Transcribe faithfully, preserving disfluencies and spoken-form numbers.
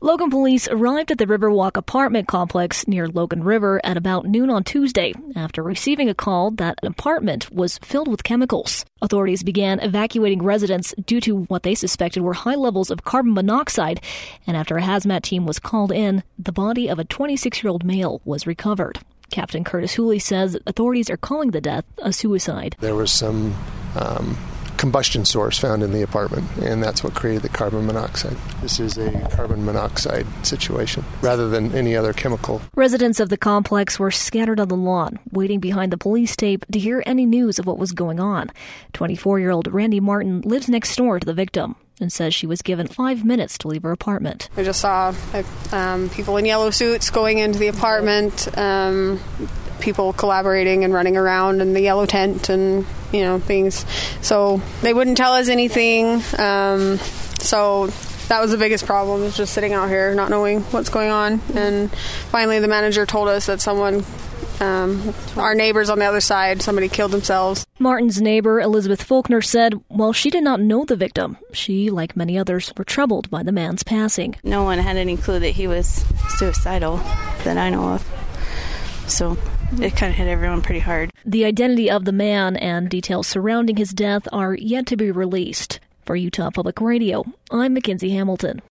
Logan police arrived at the Riverwalk apartment complex near Logan River at about noon on Tuesday after receiving a call that an apartment was filled with chemicals. Authorities began evacuating residents due to what they suspected were high levels of carbon monoxide, and after a hazmat team was called in, the body of a twenty-six-year-old male was recovered. Captain Curtis Hooley says authorities are calling the death a suicide. There was some um, combustion source found in the apartment, and that's what created the carbon monoxide. This is a carbon monoxide situation rather than any other chemical. Residents of the complex were scattered on the lawn, waiting behind the police tape to hear any news of what was going on. twenty-four-year-old Randy Martin lives next door to the victim and says she was given five minutes to leave her apartment. I just saw um, people in yellow suits going into the apartment, um, people collaborating and running around in the yellow tent and, you know, things. So they wouldn't tell us anything. Um, so that was the biggest problem, was just sitting out here not knowing what's going on. And finally the manager told us that someone, um, our neighbors on the other side, somebody killed themselves. Martin's neighbor, Elizabeth Faulkner, said while she did not know the victim, she, like many others, were troubled by the man's passing. No one had any clue that he was suicidal that I know of. So it kind of hit everyone pretty hard. The identity of the man and details surrounding his death are yet to be released. For Utah Public Radio, I'm Mackenzie Hamilton.